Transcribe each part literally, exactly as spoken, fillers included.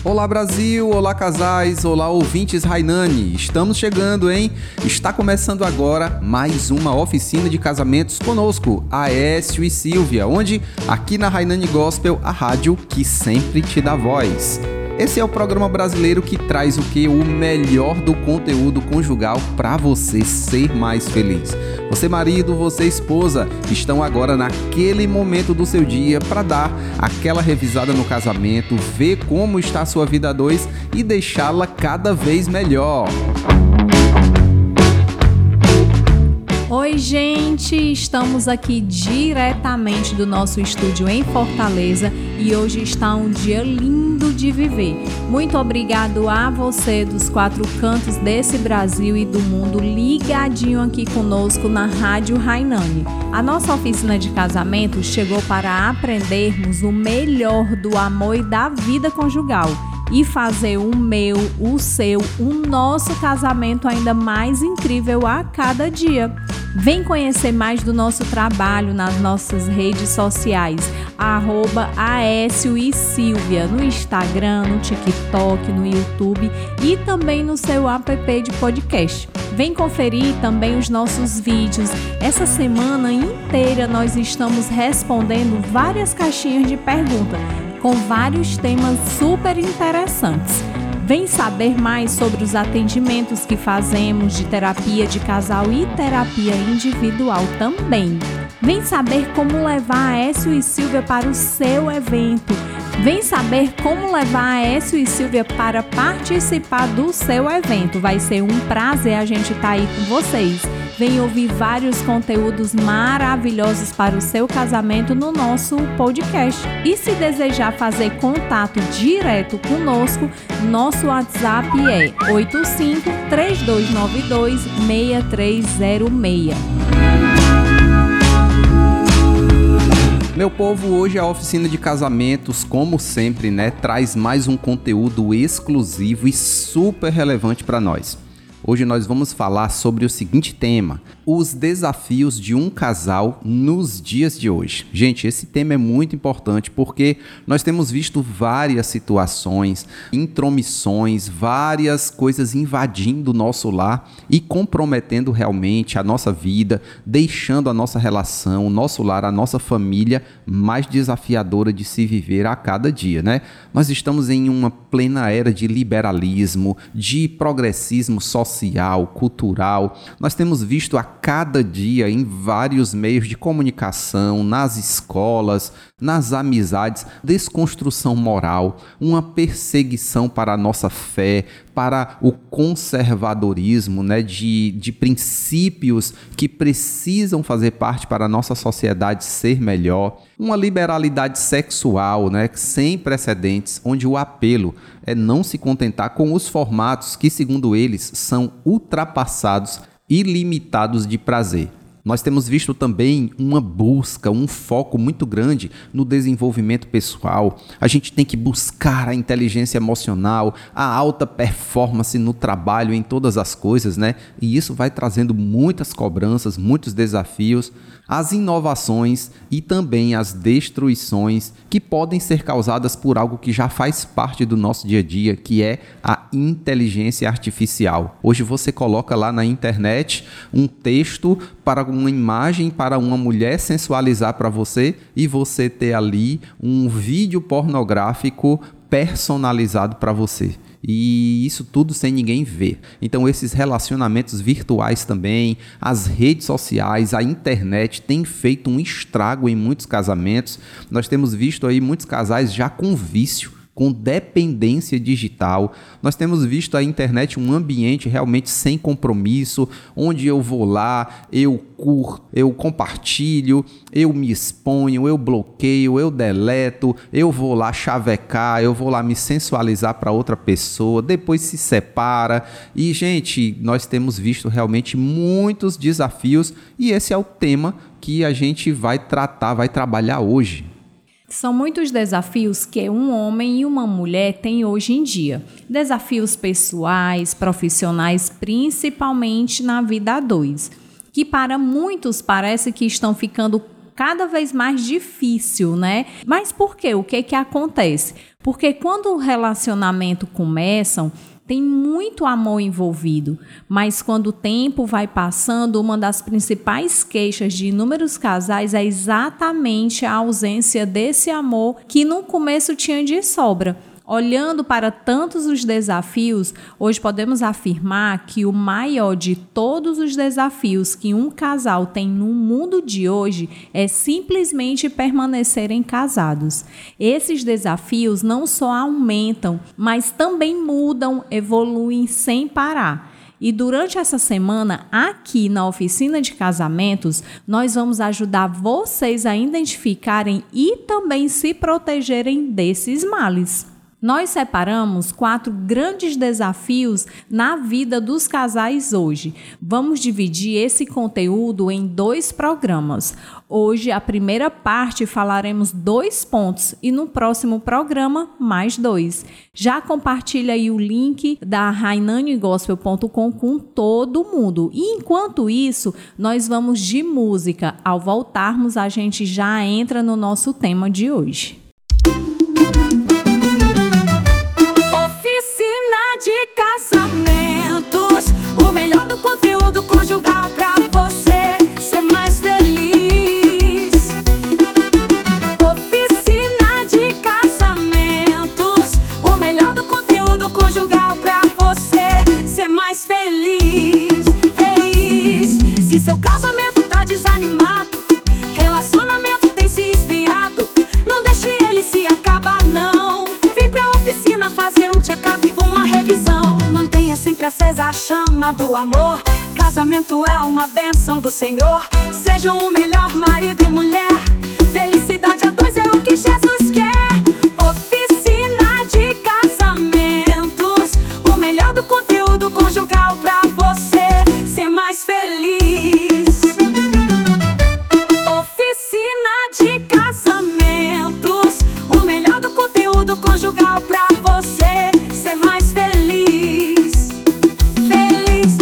Olá Brasil, olá casais, olá ouvintes Rainani, estamos chegando, hein? Está começando agora mais uma oficina de casamentos conosco, Aécio e Silvia, onde aqui na Rainani Gospel, a rádio que sempre te dá voz. Esse é o programa brasileiro que traz o que? O melhor do conteúdo conjugal para você ser mais feliz. Você marido, você esposa, estão agora naquele momento do seu dia para dar aquela revisada no casamento, ver como está a sua vida a dois e deixá-la cada vez melhor. Oi gente, estamos aqui diretamente do nosso estúdio em Fortaleza e hoje está um dia lindo de viver. Muito obrigado a você dos quatro cantos desse Brasil e do mundo ligadinho aqui conosco na Rádio Rainani. A nossa oficina de casamento chegou para aprendermos o melhor do amor e da vida conjugal e fazer o meu, o seu, o nosso casamento ainda mais incrível a cada dia. Vem conhecer mais do nosso trabalho nas nossas redes sociais, arroba Aécio e Silvia, no Instagram, no TikTok, no YouTube e também no seu app de podcast. Vem conferir também os nossos vídeos. Essa semana inteira nós estamos respondendo várias caixinhas de perguntas com vários temas super interessantes. Vem saber mais sobre os atendimentos que fazemos de terapia de casal e terapia individual também. Vem saber como levar Aécio e Silvia para o seu evento. Vem saber como levar Aécio e Silvia para participar do seu evento. Vai ser um prazer a gente estar aí com vocês. Vem ouvir vários conteúdos maravilhosos para o seu casamento no nosso podcast. E se desejar fazer contato direto conosco, nosso WhatsApp é oito cinco, três dois nove dois, seis três zero seis. Meu povo, hoje a oficina de casamentos, como sempre, né, traz mais um conteúdo exclusivo e super relevante para nós. Hoje nós vamos falar sobre o seguinte tema: os desafios de um casal nos dias de hoje. Gente, esse tema é muito importante porque nós temos visto várias situações, intromissões, várias coisas invadindo o nosso lar e comprometendo realmente a nossa vida, deixando a nossa relação, o nosso lar, a nossa família mais desafiadora de se viver a cada dia, né? Nós estamos em uma plena era de liberalismo, de progressismo social, social, cultural. Nós temos visto a cada dia em vários meios de comunicação, nas escolas, nas amizades, desconstrução moral, uma perseguição para a nossa fé, para o conservadorismo, né, de, de princípios que precisam fazer parte para a nossa sociedade ser melhor, uma liberalidade sexual, né, sem precedentes, onde o apelo é não se contentar com os formatos que, segundo eles, são ultrapassados e limitados de prazer. Nós temos visto também uma busca, um foco muito grande no desenvolvimento pessoal. A gente tem que buscar a inteligência emocional, a alta performance no trabalho, em todas as coisas, né? E isso vai trazendo muitas cobranças, muitos desafios, as inovações e também as destruições que podem ser causadas por algo que já faz parte do nosso dia a dia, que é a inteligência artificial. Hoje você coloca lá na internet um texto para uma imagem para uma mulher sensualizar para você e você ter ali um vídeo pornográfico personalizado para você. E isso tudo sem ninguém ver. Então esses relacionamentos virtuais também, as redes sociais, a internet tem feito um estrago em muitos casamentos. Nós temos visto aí muitos casais já com vício, com dependência digital. Nós temos visto a internet um ambiente realmente sem compromisso, onde eu vou lá, eu curto, eu compartilho, eu me exponho, eu bloqueio, eu deleto, eu vou lá chavecar, eu vou lá me sensualizar para outra pessoa, depois se separa. E, gente, nós temos visto realmente muitos desafios e esse é o tema que a gente vai tratar, vai trabalhar hoje. São muitos desafios que um homem e uma mulher têm hoje em dia. Desafios pessoais, profissionais, principalmente na vida a dois, que para muitos parece que estão ficando cada vez mais difícil, né? Mas por quê? O que que acontece? Porque quando o relacionamento começa, tem muito amor envolvido, mas quando o tempo vai passando, uma das principais queixas de inúmeros casais é exatamente a ausência desse amor que no começo tinha de sobra. Olhando para tantos os desafios, hoje podemos afirmar que o maior de todos os desafios que um casal tem no mundo de hoje é simplesmente permanecerem casados. Esses desafios não só aumentam, mas também mudam, evoluem sem parar. E durante essa semana, aqui na Oficina de Casamentos, nós vamos ajudar vocês a identificarem e também se protegerem desses males. Nós separamos quatro grandes desafios na vida dos casais hoje. Vamos dividir esse conteúdo em dois programas. Hoje, a primeira parte, falaremos dois pontos e no próximo programa, mais dois. Já compartilha aí o link da rainani gospel ponto com com todo mundo. E enquanto isso, nós vamos de música. Ao voltarmos, a gente já entra no nosso tema de hoje. De casamentos, o melhor do conteúdo conjugal pra você ser mais feliz. Oficina de casamentos, o melhor do conteúdo conjugal pra você ser mais feliz. Feliz. Se seu casamento tá desanimado, relacionamento tem se esfriado, não deixe ele se acabar não. Vem pra oficina fazer um check-up, uma revisão. Mantenha sempre acesa a chama do amor. Casamento é uma bênção do Senhor. Sejam o melhor marido e mulher. Felicidade a dois é o que Jesus quer. Oficina de casamentos, o melhor do conteúdo conjugal pra você ser mais feliz. Oficina de casamentos, o melhor do conteúdo conjugal pra você ser mais feliz. Feliz.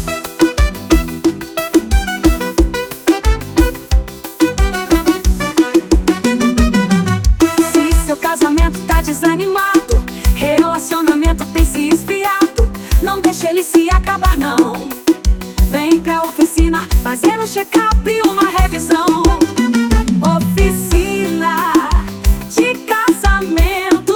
Se seu casamento tá desanimado, relacionamento tem se esfriado, não deixe ele se acabar não. Vem pra oficina fazer um check-up e uma revisão. Oficina de casamentos.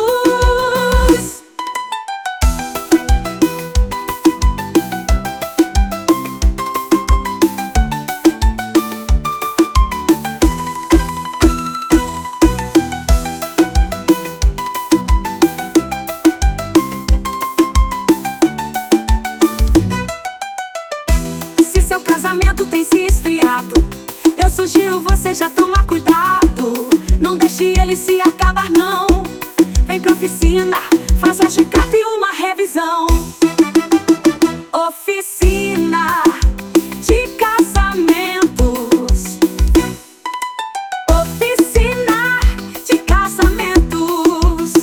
Se seu casamento tem se esfriado, eu sugiro você já tomar cuidado. Não deixe ele se acabar não. Vem pra oficina, faça check-up e uma revisão. Oficina de casamentos. Oficina de casamentos.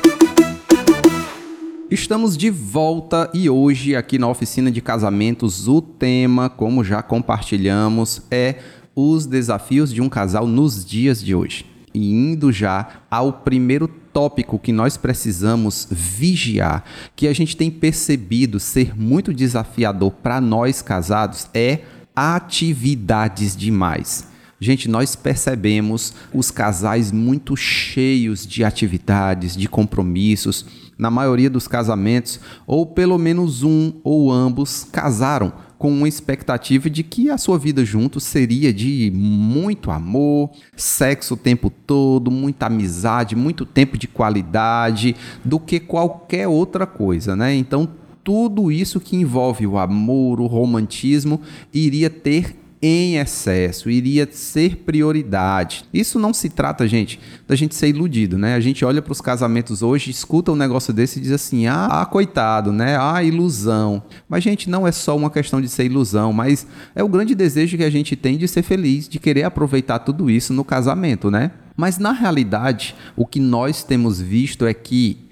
Estamos de volta e hoje aqui na Oficina de Casamentos o tema, como já compartilhamos, é os desafios de um casal nos dias de hoje. E indo já ao primeiro tópico que nós precisamos vigiar, que a gente tem percebido ser muito desafiador para nós casados, é atividades demais. Gente, nós percebemos os casais muito cheios de atividades, de compromissos. Na maioria dos casamentos, ou pelo menos um ou ambos casaram com uma expectativa de que a sua vida juntos seria de muito amor, sexo o tempo todo, muita amizade, muito tempo de qualidade, do que qualquer outra coisa, né? Então, tudo isso que envolve o amor, o romantismo, iria ter em excesso, iria ser prioridade. Isso não se trata, gente, da gente ser iludido, né? A gente olha para os casamentos hoje, escuta um negócio desse e diz assim, ah, ah, coitado, né? Ah, ilusão. Mas, gente, não é só uma questão de ser ilusão, mas é o grande desejo que a gente tem de ser feliz, de querer aproveitar tudo isso no casamento, né? Mas, na realidade, o que nós temos visto é que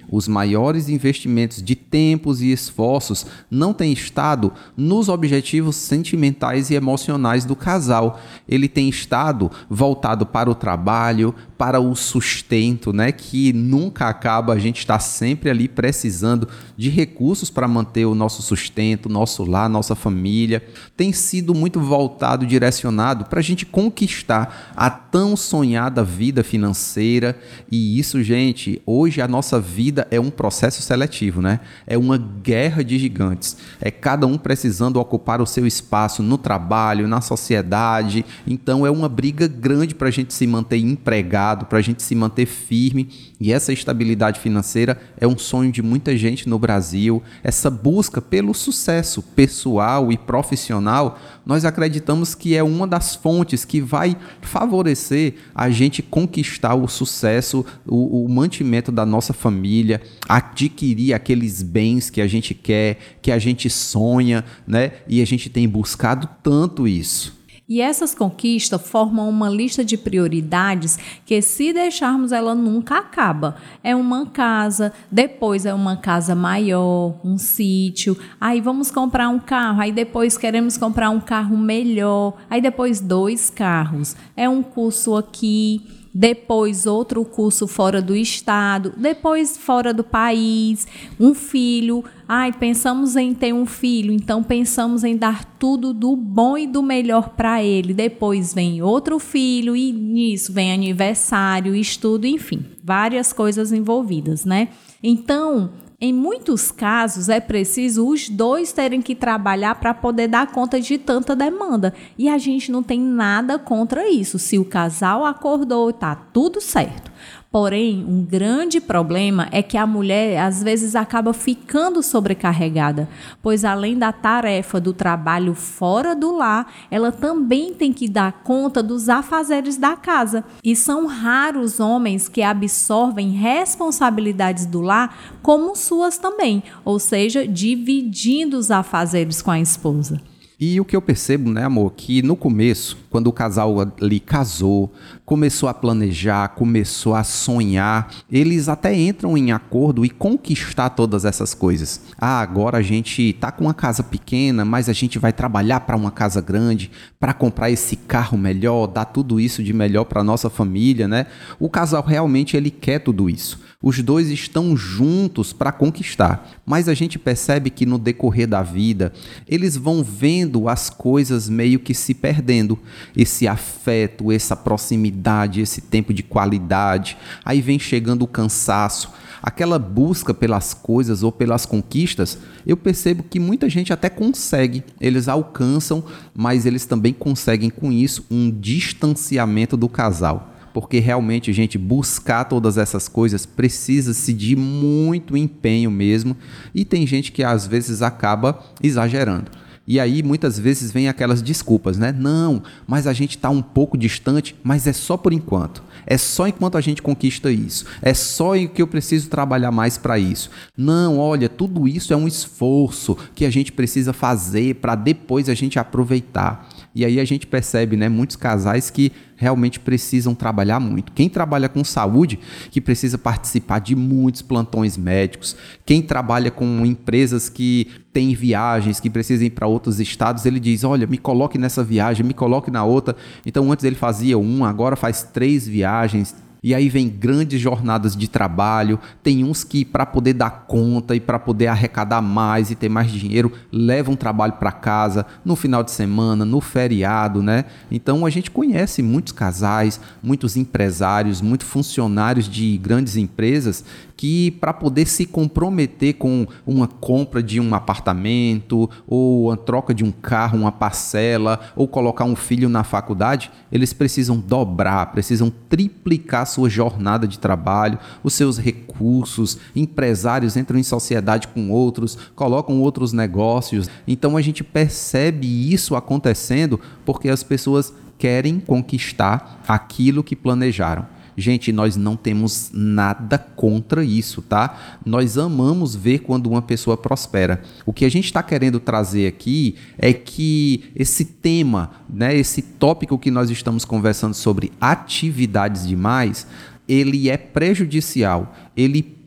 os maiores investimentos de tempos e esforços não têm estado nos objetivos sentimentais e emocionais do casal. Ele tem estado voltado para o trabalho, para o sustento, né? Que nunca acaba, a gente está sempre ali precisando de recursos para manter o nosso sustento, nosso lar, nossa família. Tem sido muito voltado, direcionado para a gente conquistar a tão sonhada vida financeira. E isso, gente, hoje a nossa vida é um processo seletivo, né? É uma guerra de gigantes. É cada um precisando ocupar o seu espaço no trabalho, na sociedade. Então é uma briga grande para a gente se manter empregado, para a gente se manter firme. E essa estabilidade financeira é um sonho de muita gente no Brasil. Essa busca pelo sucesso pessoal e profissional, nós acreditamos que é uma das fontes que vai favorecer a gente conquistar o sucesso, o, o mantimento da nossa família, adquirir aqueles bens que a gente quer, que a gente sonha, né? E a gente tem buscado tanto isso. E essas conquistas formam uma lista de prioridades que, se deixarmos, ela nunca acaba. É uma casa, depois é uma casa maior, um sítio, aí vamos comprar um carro, aí depois queremos comprar um carro melhor, aí depois dois carros. É um curso aqui, depois outro curso fora do estado, depois fora do país, um filho. Ai, pensamos em ter um filho, então pensamos em dar tudo do bom e do melhor para ele. Depois vem outro filho e nisso vem aniversário, estudo, enfim, várias coisas envolvidas, né? Então, em muitos casos, é preciso os dois terem que trabalhar para poder dar conta de tanta demanda. E a gente não tem nada contra isso. Se o casal acordou, está tudo certo. Porém, um grande problema é que a mulher, às vezes, acaba ficando sobrecarregada, pois além da tarefa do trabalho fora do lar, ela também tem que dar conta dos afazeres da casa. E são raros homens que absorvem responsabilidades do lar como suas também, ou seja, dividindo os afazeres com a esposa. E o que eu percebo, né, amor, que no começo, quando o casal ali casou, começou a planejar, começou a sonhar, eles até entram em acordo e conquistar todas essas coisas. Ah, agora a gente tá com uma casa pequena, mas a gente vai trabalhar para uma casa grande, para comprar esse carro melhor, dar tudo isso de melhor para nossa família, né? O casal realmente ele quer tudo isso. Os dois estão juntos para conquistar, mas a gente percebe que no decorrer da vida, eles vão vendo as coisas meio que se perdendo. Esse afeto, essa proximidade, esse tempo de qualidade. Aí vem chegando o cansaço, aquela busca pelas coisas ou pelas conquistas. Eu percebo que muita gente até consegue, eles alcançam, mas eles também conseguem com isso um distanciamento do casal. Porque realmente, gente, buscar todas essas coisas precisa-se de muito empenho mesmo, e tem gente que às vezes acaba exagerando. E aí muitas vezes vem aquelas desculpas, né? Não, mas a gente está um pouco distante, mas é só por enquanto. É só enquanto a gente conquista isso. É só em que eu preciso trabalhar mais para isso. Não, olha, tudo isso é um esforço que a gente precisa fazer para depois a gente aproveitar. E aí a gente percebe, né, muitos casais que realmente precisam trabalhar muito. Quem trabalha com saúde, que precisa participar de muitos plantões médicos. Quem trabalha com empresas que têm viagens, que precisam ir para outros estados, ele diz, olha, me coloque nessa viagem, me coloque na outra. Então antes ele fazia uma, agora faz três viagens. E aí vem grandes jornadas de trabalho, tem uns que para poder dar conta e para poder arrecadar mais e ter mais dinheiro, levam trabalho para casa, no final de semana, no feriado, né? Então a gente conhece muitos casais, muitos empresários, muitos funcionários de grandes empresas que para poder se comprometer com uma compra de um apartamento, ou a troca de um carro, uma parcela, ou colocar um filho na faculdade, eles precisam dobrar, precisam triplicar a sua jornada de trabalho, os seus recursos. Empresários entram em sociedade com outros, colocam outros negócios. Então a gente percebe isso acontecendo porque as pessoas querem conquistar aquilo que planejaram. Gente, nós não temos nada contra isso, tá? Nós amamos ver quando uma pessoa prospera. O que a gente está querendo trazer aqui é que esse tema, né, esse tópico que nós estamos conversando sobre atividades demais, ele é prejudicial, ele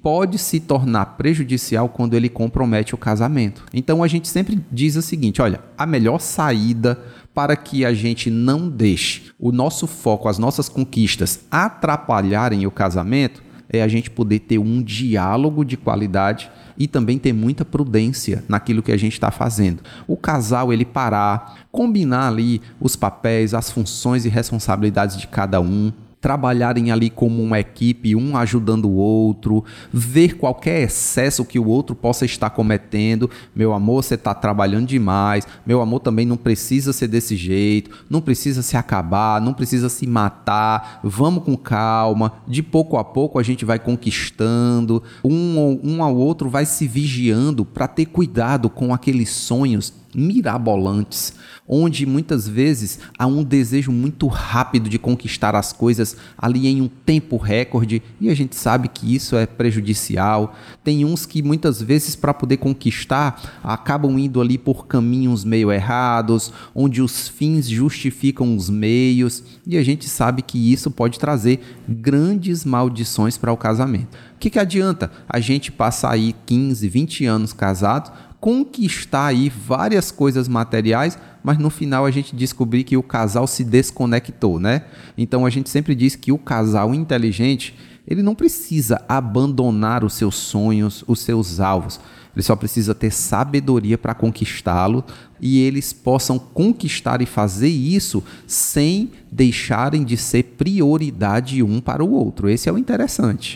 pode se tornar prejudicial quando ele compromete o casamento. Então a gente sempre diz o seguinte, olha, a melhor saída para que a gente não deixe o nosso foco, as nossas conquistas atrapalharem o casamento, é a gente poder ter um diálogo de qualidade e também ter muita prudência naquilo que a gente está fazendo. O casal, ele parar, combinar ali os papéis, as funções e responsabilidades de cada um, trabalharem ali como uma equipe, um ajudando o outro, ver qualquer excesso que o outro possa estar cometendo. Meu amor, você está trabalhando demais. Meu amor, também não precisa ser desse jeito, não precisa se acabar, não precisa se matar. Vamos com calma, de pouco a pouco a gente vai conquistando. Um, um ao outro vai se vigiando para ter cuidado com aqueles sonhos mirabolantes, onde muitas vezes há um desejo muito rápido de conquistar as coisas ali em um tempo recorde, e a gente sabe que isso é prejudicial. Tem uns que muitas vezes, para poder conquistar, acabam indo ali por caminhos meio errados, onde os fins justificam os meios, e a gente sabe que isso pode trazer grandes maldições para o casamento. O que, que adianta a gente passar aí quinze, vinte anos casados, conquistar aí várias coisas materiais, mas no final a gente descobrir que o casal se desconectou, né? Então a gente sempre diz que o casal inteligente, ele não precisa abandonar os seus sonhos, os seus alvos. Ele só precisa ter sabedoria para conquistá-lo, e eles possam conquistar e fazer isso sem deixarem de ser prioridade um para o outro. Esse é o interessante.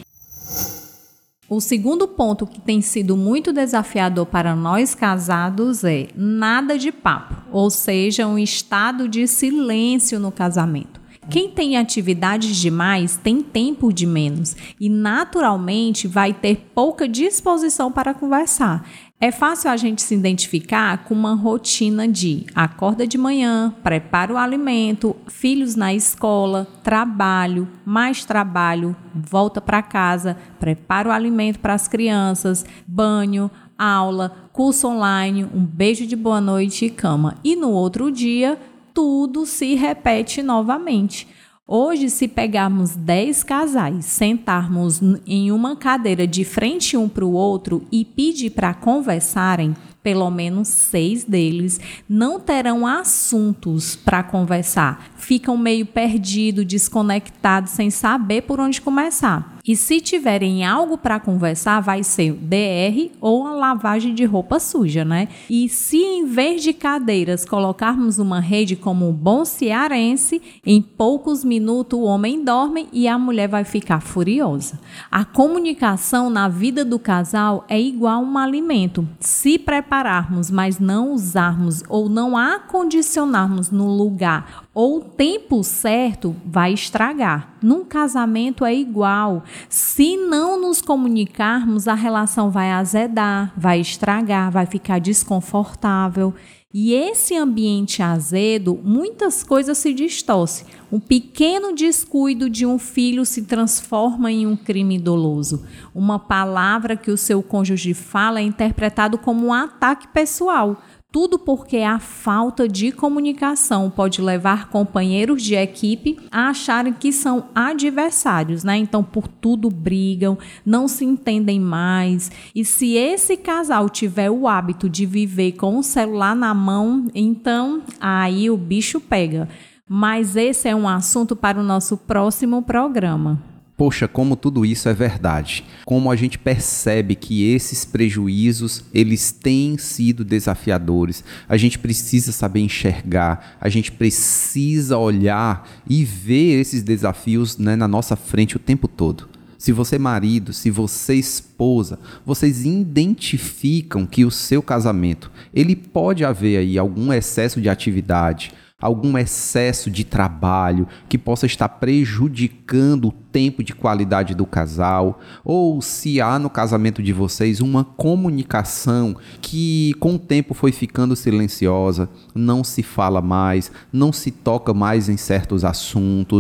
O segundo ponto que tem sido muito desafiador para nós casados é nada de papo, ou seja, um estado de silêncio no casamento. Quem tem atividades demais tem tempo de menos e naturalmente vai ter pouca disposição para conversar. É fácil a gente se identificar com uma rotina de acorda de manhã, prepara o alimento, filhos na escola, trabalho, mais trabalho, volta para casa, prepara o alimento para as crianças, banho, aula, curso online, um beijo de boa noite e cama. E no outro dia, tudo se repete novamente. Hoje, se pegarmos dez casais, sentarmos em uma cadeira de frente um para o outro e pedir para conversarem, pelo menos seis deles não terão assuntos para conversar. Ficam meio perdidos, desconectados, sem saber por onde começar. E se tiverem algo para conversar, vai ser D R ou uma lavagem de roupa suja, né? E se em vez de cadeiras colocarmos uma rede como um bom cearense, em poucos minutos o homem dorme e a mulher vai ficar furiosa. A comunicação na vida do casal é igual a um alimento. Se prepararmos, mas não usarmos ou não acondicionarmos no lugar ou tempo certo, vai estragar. Num casamento é igual. Se não nos comunicarmos, a relação vai azedar, vai estragar, vai ficar desconfortável. E esse ambiente azedo, muitas coisas se distorcem. Um pequeno descuido de um filho se transforma em um crime doloso. Uma palavra que o seu cônjuge fala é interpretado como um ataque pessoal. Tudo porque a falta de comunicação pode levar companheiros de equipe a acharem que são adversários, né? Então, por tudo brigam, não se entendem mais. E se esse casal tiver o hábito de viver com o celular na mão, então aí o bicho pega. Mas esse é um assunto para o nosso próximo programa. Poxa, como tudo isso é verdade. Como a gente percebe que esses prejuízos, eles têm sido desafiadores. A gente precisa saber enxergar, a gente precisa olhar e ver esses desafios, né, na nossa frente o tempo todo. Se você marido, se você esposa, vocês identificam que o seu casamento, ele pode haver aí algum excesso de atividade, algum excesso de trabalho que possa estar prejudicando o tempo de qualidade do casal, ou se há no casamento de vocês uma comunicação que com o tempo foi ficando silenciosa, não se fala mais, não se toca mais em certos assuntos,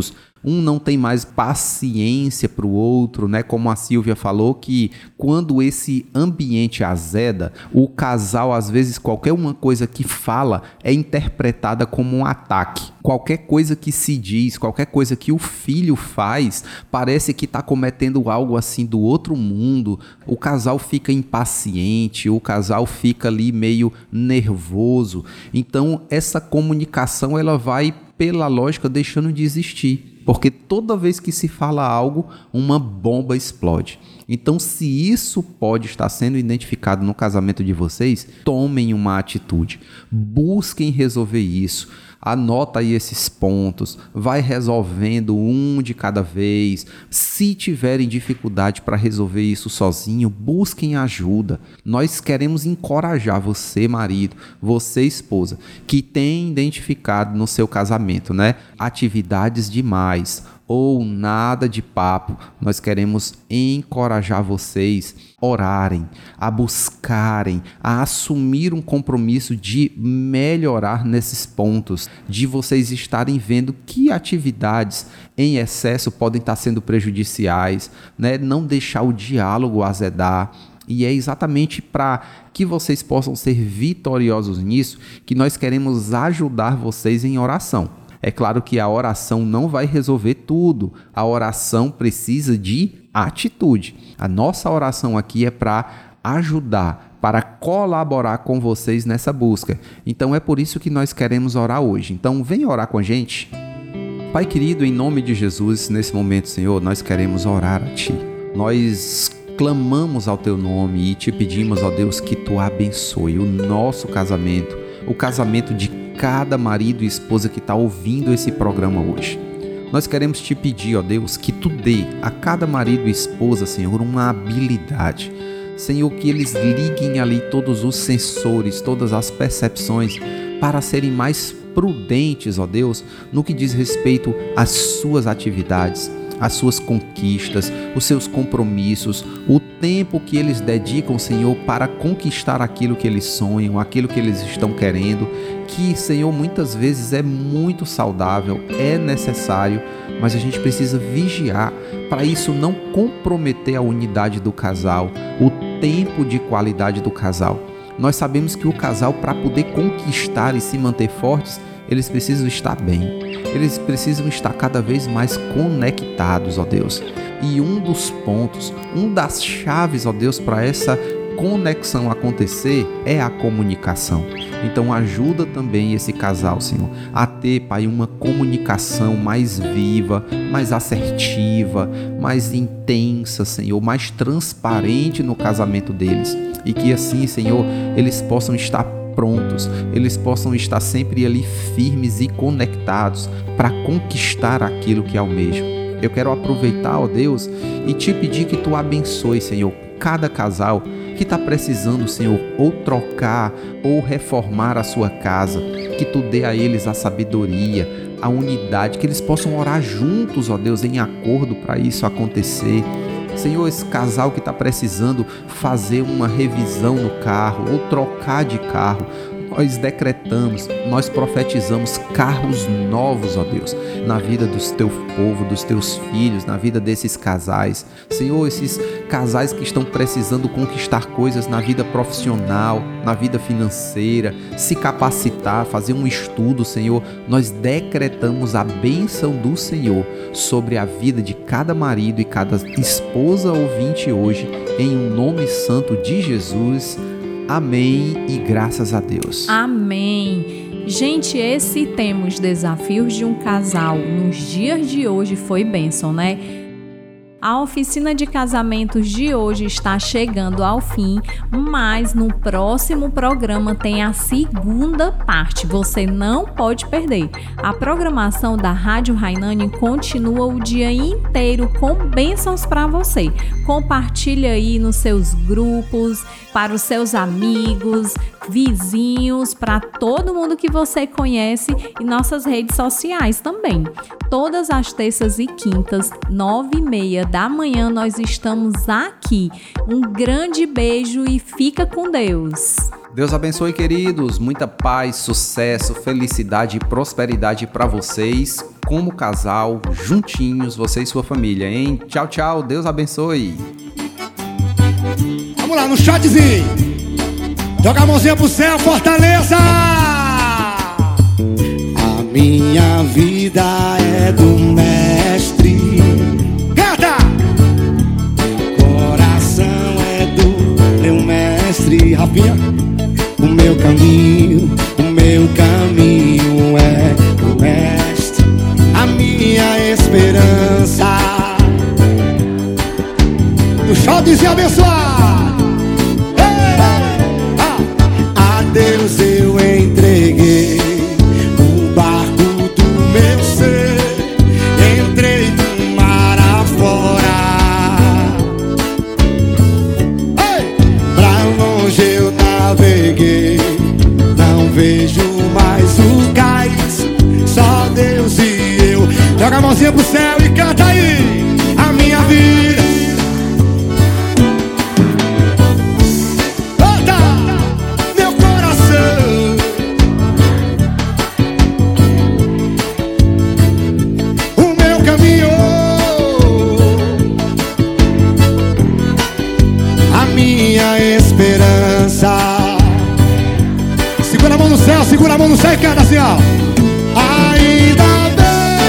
um não tem mais paciência para o outro, né? Como a Silvia falou, que quando esse ambiente azeda, o casal, às vezes, qualquer uma coisa que fala é interpretada como um ataque. Qualquer coisa que se diz, qualquer coisa que o filho faz, parece que está cometendo algo assim do outro mundo. O casal fica impaciente, o casal fica ali meio nervoso. Então, essa comunicação, ela vai, pela lógica, deixando de existir. Porque toda vez que se fala algo, uma bomba explode. Então, se isso pode estar sendo identificado no casamento de vocês, tomem uma atitude. Busquem resolver isso. Anota aí esses pontos, vai resolvendo um de cada vez. Se tiverem dificuldade para resolver isso sozinho, busquem ajuda. Nós queremos encorajar você, marido, você, esposa, que tem identificado no seu casamento, né, atividades demais ou nada de papo. Nós queremos encorajar vocês a orarem, a buscarem, a assumir um compromisso de melhorar nesses pontos, de vocês estarem vendo que atividades em excesso podem estar sendo prejudiciais, né? Não deixar o diálogo azedar. E é exatamente para que vocês possam ser vitoriosos nisso que nós queremos ajudar vocês em oração. É claro que a oração não vai resolver tudo. A oração precisa de atitude. A nossa oração aqui é para ajudar, para colaborar com vocês nessa busca. Então é por isso que nós queremos orar hoje. Então vem orar com a gente. Pai querido, em nome de Jesus, nesse momento, Senhor, nós queremos orar a Ti. Nós clamamos ao Teu nome e te pedimos, ó Deus, que Tu abençoe o nosso casamento, o casamento de cada marido e esposa que está ouvindo esse programa hoje. Nós queremos te pedir, ó Deus, que Tu dê a cada marido e esposa, Senhor, uma habilidade. Senhor, que eles liguem ali todos os sensores, todas as percepções para serem mais prudentes, ó Deus, no que diz respeito às suas atividades, as suas conquistas, os seus compromissos, o tempo que eles dedicam, Senhor, para conquistar aquilo que eles sonham, aquilo que eles estão querendo, que, Senhor, muitas vezes é muito saudável, é necessário, mas a gente precisa vigiar para isso não comprometer a unidade do casal, o tempo de qualidade do casal. Nós sabemos que o casal, para poder conquistar e se manter fortes, eles precisam estar bem, eles precisam estar cada vez mais conectados, ó Deus. E um dos pontos, um das chaves, ó Deus, para essa conexão acontecer é a comunicação. Então ajuda também esse casal, Senhor, a ter, Pai, uma comunicação mais viva, mais assertiva, mais intensa, Senhor, mais transparente no casamento deles. E que assim, Senhor, eles possam estar prontos, eles possam estar sempre ali firmes e conectados para conquistar aquilo que almejam. Eu quero aproveitar, ó Deus, e te pedir que Tu abençoe, Senhor, cada casal que está precisando, Senhor, ou trocar ou reformar a sua casa, que Tu dê a eles a sabedoria, a unidade, que eles possam orar juntos, ó Deus, em acordo para isso acontecer. Senhor, esse casal que está precisando fazer uma revisão no carro ou trocar de carro, nós decretamos, nós profetizamos carros novos, ó Deus, na vida do teu povo, dos teus filhos, na vida desses casais. Senhor, esses casais que estão precisando conquistar coisas na vida profissional, na vida financeira, se capacitar, fazer um estudo, Senhor, nós decretamos a bênção do Senhor sobre a vida de cada marido e cada esposa ouvinte hoje, em um nome santo de Jesus. Amém e graças a Deus. Amém. Gente, esse tema, os desafios de um casal nos dias de hoje, foi bênção, né? A oficina de casamentos de hoje está chegando ao fim, mas no próximo programa tem a segunda parte, você não pode perder. A programação da Rádio Rainane continua o dia inteiro com bênçãos para você. Compartilha aí nos seus grupos, para os seus amigos, vizinhos, para todo mundo que você conhece e nossas redes sociais também. Todas as terças e quintas, nove e meia da manhã nós estamos aqui. Um grande beijo e fica com Deus. Deus abençoe, queridos. Muita paz, sucesso, felicidade e prosperidade para vocês, como casal, juntinhos, você e sua família, hein? Tchau, tchau. Deus abençoe. Vamos lá, no chatzinho. Joga a mãozinha pro céu, Fortaleza! A minha vida é do mestre. Canta! Coração é do meu mestre. Rafinha. O meu caminho, o meu caminho é do mestre. A minha esperança. O shotzinho abençoado. A Deus eu entreguei o barco do meu ser. Entrei no mar afora. Ei! Pra longe eu naveguei. Não vejo mais o cais. Só Deus e eu. Joga a mãozinha pro céu e canta aí. A minha vida. Segura a mão no céu, segura a mão no céu e canta assim, ó. Ainda bem,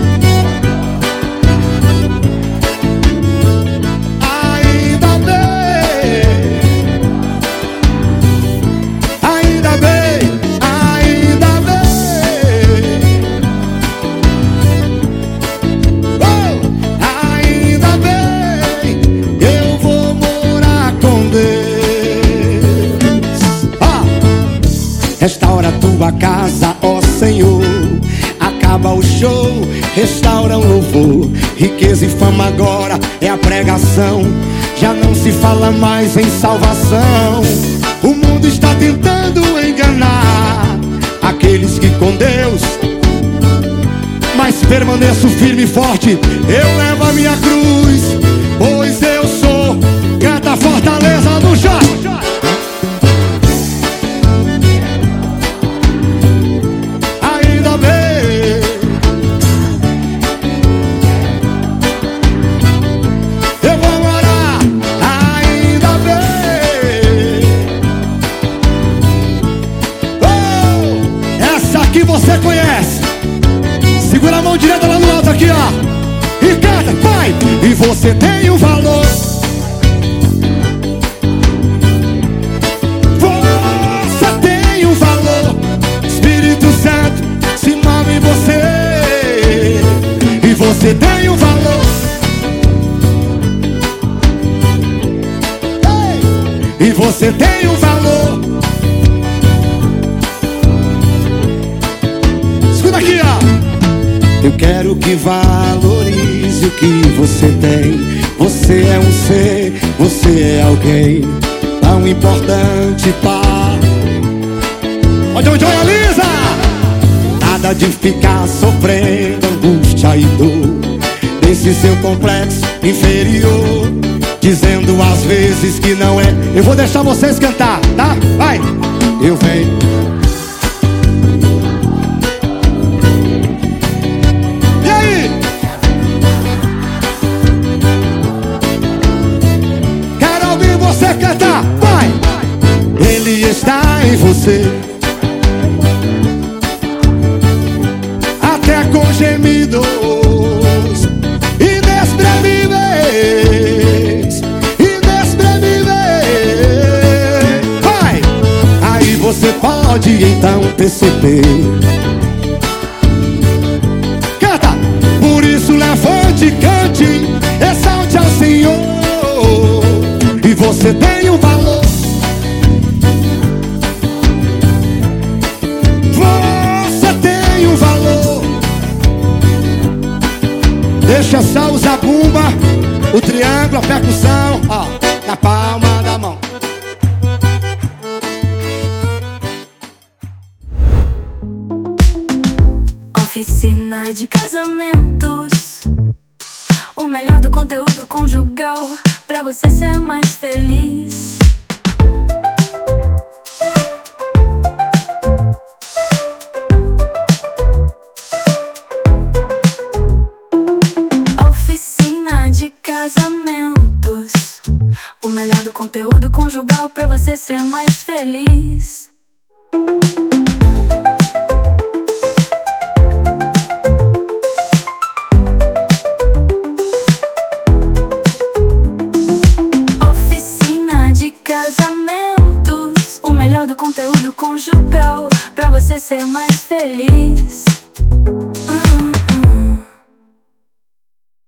ainda bem, ainda bem, ainda bem, oh, ainda bem, eu vou morar com Deus. Restaura tua casa, ó Senhor. Acaba o show, restaura o louvor. Riqueza e fama agora é a pregação. Já não se fala mais em salvação. O mundo está tentando enganar aqueles que com Deus. Mas permaneço firme e forte. Eu levo a minha cruz, pois eu sou. Canta Fortaleza do Jorge. Você conhece. Segura a mão direita lá no alto aqui, ó. E canta, vai. E você tem um valor. Você tem um valor. Espírito Santo se move em você. E você tem um valor. Ei. E você tem um valor. Aqui, ó. Eu quero que valorize o que você tem. Você é um ser, você é alguém tão importante para. Olha onde olha, Lisa. Nada de ficar sofrendo angústia e dor desse seu complexo inferior, dizendo às vezes que não é. Eu vou deixar vocês cantar, tá? Vai. Eu venho. Cantar, vai! Ele está em você, até com gemidos inexprimíveis, inexprimíveis. Vai! Aí você pode então perceber. Canta! Por isso levante e cante, exalte ao Senhor. E você tem um valor. Você tem um valor. Deixa só usar a bumba, o triângulo, a percussão, ó, na palma da mão. Oficina de casamentos, o melhor do conteúdo conjugal pra você ser mais feliz. Oficina de casamentos, o melhor do conteúdo conjugal pra você ser mais feliz.